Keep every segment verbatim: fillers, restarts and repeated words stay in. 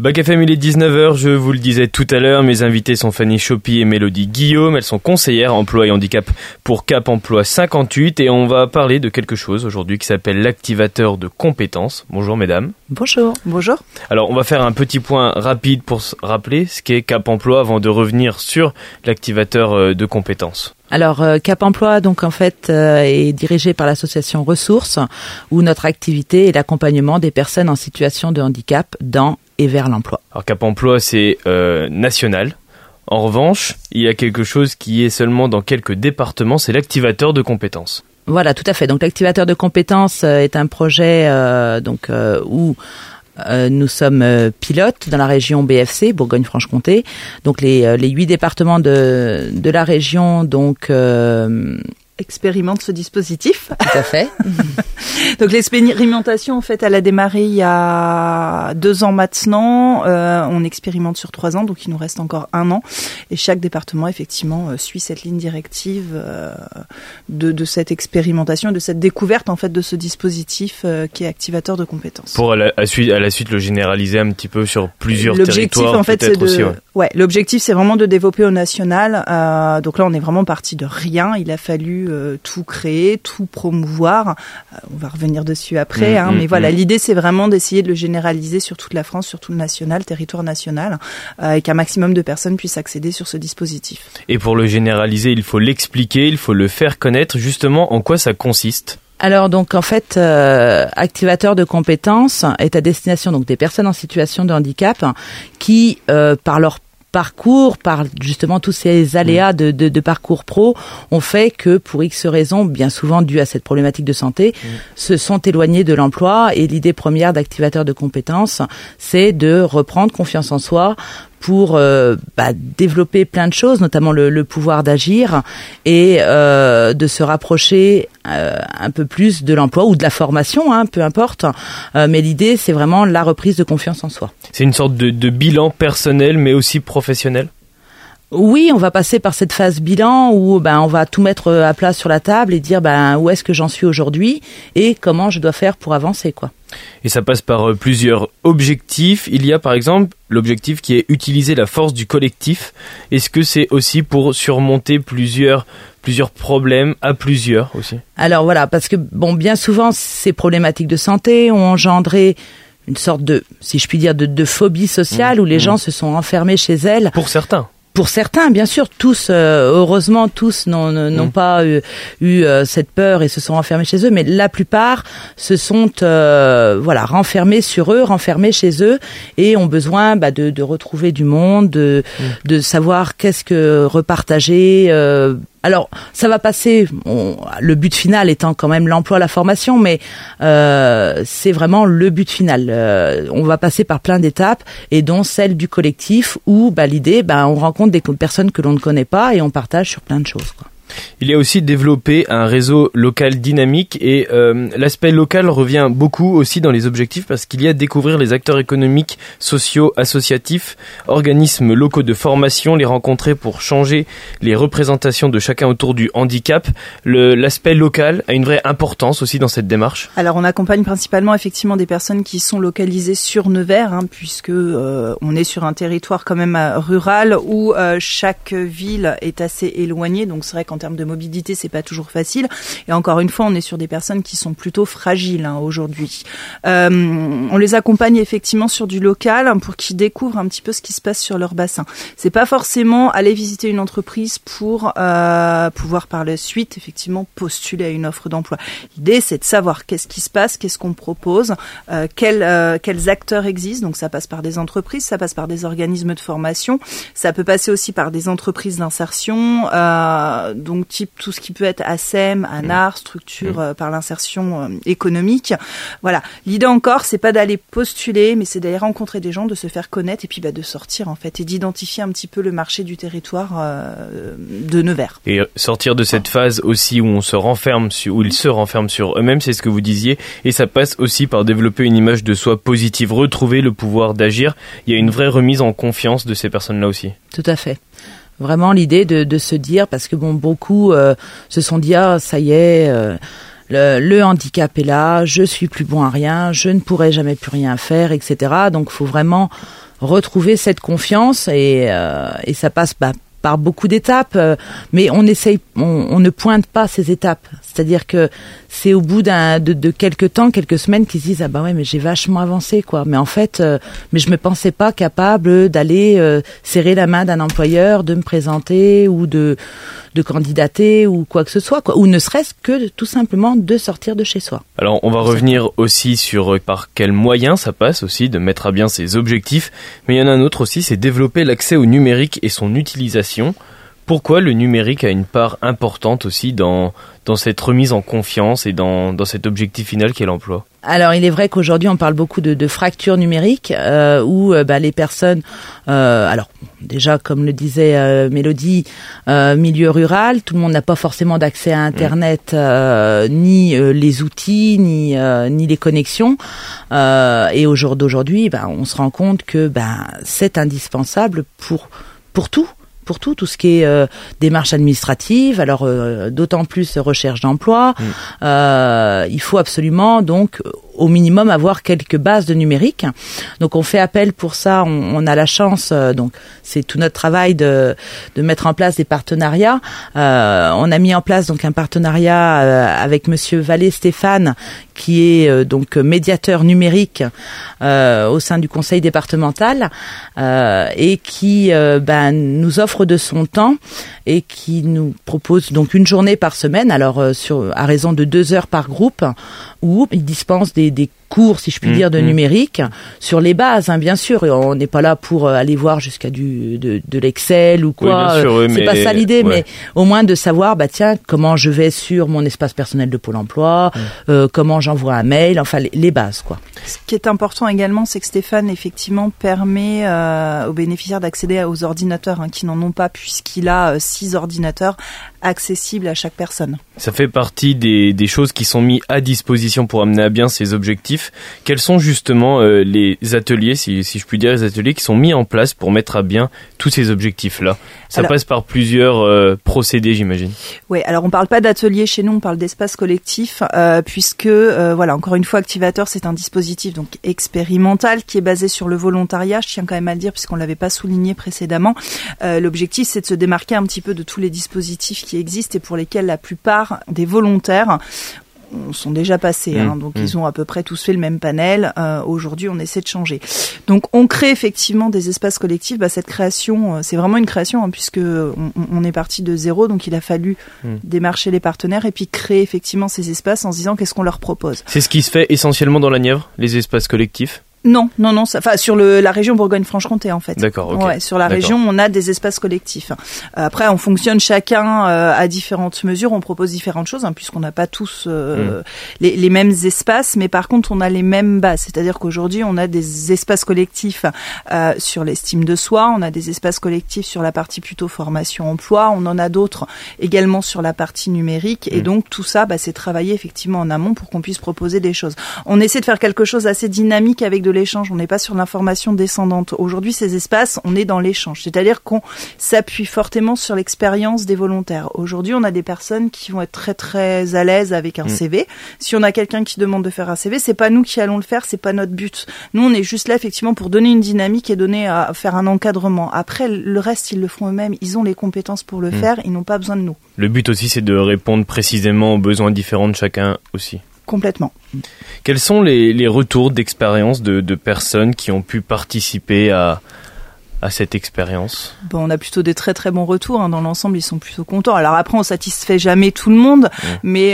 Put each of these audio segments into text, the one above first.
Bac F M, il est dix-neuf heures, je vous le disais tout à l'heure, mes invités sont Fanny Chopi et Mélodie Guillaume, elles sont conseillères emploi et handicap pour Cap Emploi cinquante-huit et on va parler de quelque chose aujourd'hui qui s'appelle l'activateur de compétences. Bonjour mesdames. Bonjour. Bonjour. Alors on va faire un petit point rapide pour se rappeler ce qu'est Cap Emploi avant de revenir sur l'activateur de compétences. Alors euh, Cap Emploi donc en fait euh, est dirigé par l'association Ressources où notre activité est l'accompagnement des personnes en situation de handicap dans et vers l'emploi. Alors Cap Emploi c'est euh, national. En revanche, il y a quelque chose qui est seulement dans quelques départements, c'est l'activateur de compétences. Voilà, tout à fait. Donc l'activateur de compétences euh, est un projet euh, donc euh, où Euh, nous sommes euh, pilotes dans la région B F C, Bourgogne-Franche-Comté. Donc les euh, les huit départements de de la région donc euh, expérimente ce dispositif. Tout à fait. Donc l'expérimentation, en fait, elle a démarré il y a deux ans maintenant. Euh, on expérimente sur trois ans, donc il nous reste encore un an. Et chaque département, effectivement, euh, suit cette ligne directive euh, de, de cette expérimentation, de cette découverte, en fait, de ce dispositif euh, qui est activateur de compétences. Pour à la, à suite, à la suite le généraliser un petit peu sur plusieurs l'objectif, territoires, en fait, peut-être c'est de, aussi. Ouais. ouais, l'objectif, c'est vraiment de développer au national. Euh, donc là, on est vraiment parti de rien. Il a fallu euh, tout créer, tout promouvoir. Euh, on va revenir dessus après, mmh, hein, mmh, mais voilà, mmh. L'idée c'est vraiment d'essayer de le généraliser sur toute la France, sur tout le national, territoire national, euh, et qu'un maximum de personnes puissent accéder sur ce dispositif. Et pour le généraliser, il faut l'expliquer, il faut le faire connaître. Justement, en quoi ça consiste ? Alors donc en fait, euh, activateur de compétences est à destination donc des personnes en situation de handicap qui, euh, par leur parcours, par justement tous ces aléas de, de, de parcours pro, ont fait que pour X raisons, bien souvent dues à cette problématique de santé, mmh. se sont éloignés de l'emploi. Et l'idée première d'activateur de compétences, c'est de reprendre confiance en soi pour euh, bah, développer plein de choses, notamment le, le pouvoir d'agir et euh, de se rapprocher euh, un peu plus de l'emploi ou de la formation, hein, peu importe. Euh, mais l'idée, c'est vraiment la reprise de confiance en soi. C'est une sorte de, de bilan personnel, mais aussi professionnel ? Oui, on va passer par cette phase bilan où ben on va tout mettre à plat sur la table et dire ben où est-ce que j'en suis aujourd'hui et comment je dois faire pour avancer, quoi. Et ça passe par plusieurs objectifs. Il y a par exemple l'objectif qui est utiliser la force du collectif. Est-ce que c'est aussi pour surmonter plusieurs plusieurs problèmes à plusieurs aussi ? Alors voilà, parce que bon, bien souvent ces problématiques de santé ont engendré une sorte de, si je puis dire, de, de phobie sociale mmh, où les mmh. gens se sont enfermés chez elles. Pour certains. Pour certains, bien sûr, tous, euh, heureusement, tous n'ont, n'ont mmh. pas eu, eu euh, cette peur et se sont renfermés chez eux, mais la plupart se sont, euh, voilà, renfermés sur eux, renfermés chez eux, et ont besoin bah, de, de retrouver du monde, de, mmh. de savoir qu'est-ce que repartager. Euh, Alors, ça va passer, on, le but final étant quand même l'emploi, la formation, mais euh, c'est vraiment le but final. Euh, on va passer par plein d'étapes, et dont celle du collectif, où bah, l'idée, bah, on rencontre des personnes que l'on ne connaît pas, et on partage sur plein de choses, quoi. Il y a aussi développé un réseau local dynamique et euh, l'aspect local revient beaucoup aussi dans les objectifs parce qu'il y a découvrir les acteurs économiques, sociaux, associatifs, organismes locaux de formation, les rencontrer pour changer les représentations de chacun autour du handicap. Le, l'aspect local a une vraie importance aussi dans cette démarche. Alors on accompagne principalement effectivement des personnes qui sont localisées sur Nevers, hein, puisque euh, on est sur un territoire quand même rural où euh, chaque ville est assez éloignée, donc c'est vrai qu'en En termes de mobilité, c'est pas toujours facile. Et encore une fois, on est sur des personnes qui sont plutôt fragiles hein, aujourd'hui. Euh, on les accompagne effectivement sur du local pour qu'ils découvrent un petit peu ce qui se passe sur leur bassin. C'est pas forcément aller visiter une entreprise pour euh, pouvoir par la suite effectivement postuler à une offre d'emploi. L'idée, c'est de savoir qu'est-ce qui se passe, qu'est-ce qu'on propose, euh, quels, euh, quels acteurs existent. Donc ça passe par des entreprises, ça passe par des organismes de formation, ça peut passer aussi par des entreprises d'insertion. Euh, donc type tout ce qui peut être A S E M, ANAR, structure euh, par l'insertion euh, économique. Voilà. L'idée encore, c'est pas d'aller postuler, mais c'est d'aller rencontrer des gens, de se faire connaître et puis bah, de sortir en fait et d'identifier un petit peu le marché du territoire euh, de Nevers. Et sortir de cette phase aussi où on se renferme, sur, où ils se renferment sur eux-mêmes, c'est ce que vous disiez, et ça passe aussi par développer une image de soi positive, retrouver le pouvoir d'agir. Il y a une vraie remise en confiance de ces personnes-là aussi. Tout à fait. Vraiment l'idée de, de se dire, parce que bon, beaucoup euh, se sont dit ah ça y est, euh, le, le handicap est là, je suis plus bon à rien, je ne pourrai jamais plus rien faire, et cetera. Donc faut vraiment retrouver cette confiance et, euh, et ça passe bah, par beaucoup d'étapes, euh, mais on essaye, on, on ne pointe pas ces étapes. C'est-à-dire que c'est au bout d'un de, de quelques temps, quelques semaines, qu'ils se disent ah bah ouais mais j'ai vachement avancé quoi. Mais en fait, euh, mais je me pensais pas capable d'aller euh, serrer la main d'un employeur, de me présenter ou de de candidater ou quoi que ce soit quoi. Ou ne serait-ce que de, tout simplement de sortir de chez soi. Alors on va revenir aussi sur euh, par quels moyens ça passe aussi de mettre à bien ses objectifs. Mais il y en a un autre aussi, c'est développer l'accès au numérique et son utilisation. Pourquoi le numérique a une part importante aussi dans dans cette remise en confiance et dans dans cet objectif final qu'est l'emploi? Alors, il est vrai qu'aujourd'hui, on parle beaucoup de, de fracture numérique, euh, où euh, bah, les personnes, euh, alors déjà, comme le disait euh, Mélodie, euh, milieu rural, tout le monde n'a pas forcément d'accès à Internet, euh, ni euh, les outils, ni euh, ni les connexions. Euh, et au jour d'aujourd'hui, bah, on se rend compte que bah, c'est indispensable pour pour tout. Pour tout, tout ce qui est euh, démarche administrative, alors euh, d'autant plus recherche d'emploi, mmh. euh, il faut absolument donc au minimum avoir quelques bases de numérique. Donc on fait appel pour ça, on, on a la chance, euh, donc c'est tout notre travail de, de mettre en place des partenariats. Euh, on a mis en place donc un partenariat euh, avec Monsieur Vallée Stéphane, qui est euh, donc médiateur numérique euh, au sein du conseil départemental euh, et qui euh, ben, nous offre de son temps et qui nous propose donc une journée par semaine, alors euh, sur à raison de deux heures par groupe, où il dispense des, des cours, si je puis mmh, dire, de mmh. numérique sur les bases, hein, bien sûr. Et on n'est pas là pour aller voir jusqu'à du de, de l'Excel ou quoi. Oui, bien sûr, oui, c'est mais... pas ça l'idée, ouais. mais au moins de savoir, bah tiens, comment je vais sur mon espace personnel de Pôle Emploi, mmh. euh, comment j'envoie un mail, enfin les, les bases, quoi. Ce qui est important également, c'est que Stéphane effectivement permet euh, aux bénéficiaires d'accéder aux ordinateurs hein, qui n'en ont pas, puisqu'il a euh, six ordinateurs accessibles à chaque personne. Ça fait partie des, des choses qui sont mises à disposition pour amener à bien ces objectifs. Quels sont justement euh, les ateliers, si, si je puis dire, les ateliers qui sont mis en place pour mettre à bien tous ces objectifs-là? Ça alors, passe par plusieurs euh, procédés, j'imagine. Oui, alors on parle pas d'ateliers chez nous, on parle d'espace collectif, euh, puisque, euh, voilà, encore une fois, Activateur, c'est un dispositif donc expérimental qui est basé sur le volontariat. Je tiens quand même à le dire, puisqu'on l'avait pas souligné précédemment. Euh, l'objectif, c'est de se démarquer un petit peu de tous les dispositifs qui existent et pour lesquels la plupart des volontaires sont déjà passés, mmh, hein, donc mmh. ils ont à peu près tous fait le même panel. Euh, aujourd'hui, on essaie de changer. Donc, on crée effectivement des espaces collectifs. Bah, cette création, euh, c'est vraiment une création, hein, puisque on, on est parti de zéro, donc il a fallu mmh. démarcher les partenaires et puis créer effectivement ces espaces en se disant qu'est-ce qu'on leur propose. C'est ce qui se fait essentiellement dans la Nièvre, les espaces collectifs? Non, non, non. Enfin, sur le, la région Bourgogne-Franche-Comté, en fait. D'accord. Ok. Ouais, sur la D'accord. région, on a des espaces collectifs. Après, on fonctionne chacun euh, à différentes mesures. On propose différentes choses, hein, puisqu'on n'a pas tous euh, mmh. les, les mêmes espaces, mais par contre, on a les mêmes bases. C'est-à-dire qu'aujourd'hui, on a des espaces collectifs euh, sur l'estime de soi. On a des espaces collectifs sur la partie plutôt formation-emploi. On en a d'autres également sur la partie numérique. Mmh. Et donc, tout ça, bah, c'est travailler effectivement en amont pour qu'on puisse proposer des choses. On essaie de faire quelque chose assez dynamique avec de l'échange, on n'est pas sur l'information descendante. Aujourd'hui, ces espaces, on est dans l'échange, c'est-à-dire qu'on s'appuie fortement sur l'expérience des volontaires. Aujourd'hui, on a des personnes qui vont être très très à l'aise avec un mmh. C V. Si on a quelqu'un qui demande de faire un C V, c'est pas nous qui allons le faire, c'est pas notre but. Nous, on est juste là effectivement pour donner une dynamique et donner à faire un encadrement. Après, le reste, ils le font eux-mêmes. Ils ont les compétences pour le mmh. faire. Ils n'ont pas besoin de nous. Le but aussi, c'est de répondre précisément aux besoins différents de chacun aussi. Complètement. Quels sont les, les retours d'expérience de, de personnes qui ont pu participer à, à cette expérience? Bon, on a plutôt des très très bons retours, hein. Dans l'ensemble, ils sont plutôt contents. Alors après, on satisfait jamais tout le monde, mmh. mais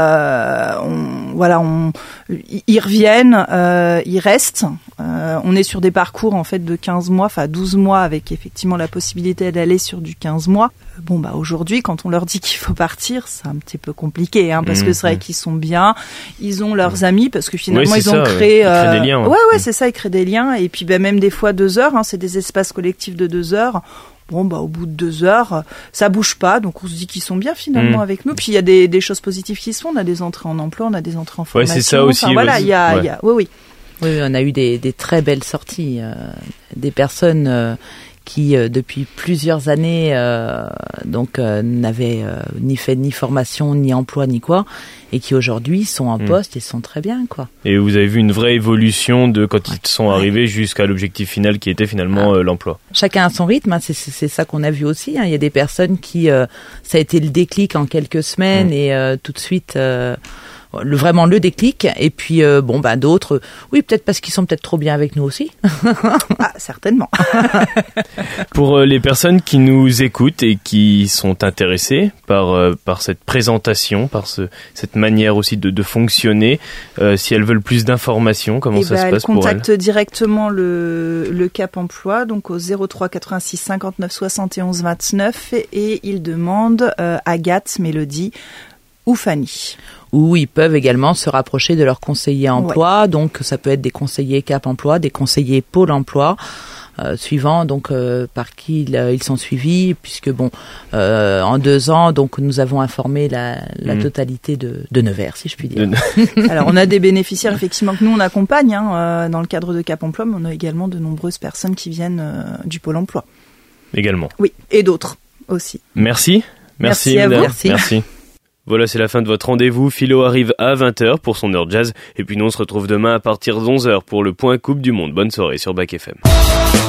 euh, on, voilà, on, ils reviennent, euh, ils restent. Euh, on est sur des parcours en fait de quinze mois, enfin douze mois, avec effectivement la possibilité d'aller sur du quinze mois. Bon, bah aujourd'hui, quand on leur dit qu'il faut partir, c'est un petit peu compliqué, hein, parce mmh, que c'est vrai mmh. qu'ils sont bien, ils ont leurs mmh. amis, parce que finalement oui, ils ont ça, créé, ouais. euh... ils créent des liens. Ouais, ouais, ouais, c'est ça, ils créent des liens, et puis bah, même des fois deux heures, hein, c'est des espaces collectifs de deux heures. Bon, bah, au bout de deux heures, ça bouge pas, donc on se dit qu'ils sont bien finalement mmh. avec nous. Puis il y a des, des choses positives qui se font, on a des entrées en emploi, on a des entrées en formation. Ouais, c'est ça aussi. Enfin, voilà, il y a, il ouais. y a, oui, oui. Oui, on a eu des, des très belles sorties, euh, des personnes euh, qui euh, depuis plusieurs années euh, donc euh, n'avaient euh, ni fait ni formation, ni emploi, ni quoi, et qui aujourd'hui sont en mmh. poste et sont très bien, quoi. Et vous avez vu une vraie évolution de quand ouais. ils sont arrivés ouais. jusqu'à l'objectif final qui était finalement ah. euh, l'emploi. Chacun a son rythme, hein, c'est, c'est, c'est ça qu'on a vu aussi. Hein. Il y a des personnes qui, euh, ça a été le déclic en quelques semaines mmh. et euh, tout de suite... Euh, Le, vraiment le déclic, et puis euh, bon bah d'autres, oui peut-être parce qu'ils sont peut-être trop bien avec nous aussi. Ah certainement. Pour euh, les personnes qui nous écoutent et qui sont intéressées par euh, par cette présentation, par ce cette manière aussi de de fonctionner, euh, si elles veulent plus d'informations, comment et ça bah, se passe pour elles? Elles contactent directement le le Cap Emploi, donc au zéro trois quatre-vingt-six cinquante-neuf soixante et onze vingt-neuf, et, et ils demandent euh, Agathe, Mélodie ou Fanny. Ou ils peuvent également se rapprocher de leur conseiller emploi, ouais. donc ça peut être des conseillers Cap Emploi, des conseillers Pôle Emploi, euh, suivant donc euh, par qui ils, ils sont suivis, puisque bon, euh, en deux ans, donc nous avons informé la, la mmh. totalité de, de Nevers, si je puis dire. Alors on a des bénéficiaires effectivement que nous on accompagne hein, euh, dans le cadre de Cap Emploi, mais on a également de nombreuses personnes qui viennent euh, du Pôle Emploi. Également. Oui, et d'autres aussi. Merci. Merci, Merci à mesdames. vous. Merci. Merci. Voilà, c'est la fin de votre rendez-vous. Philo arrive à vingt heures pour son heure jazz. Et puis nous, on se retrouve demain à partir de onze heures pour le point Coupe du Monde. Bonne soirée sur Bac F M.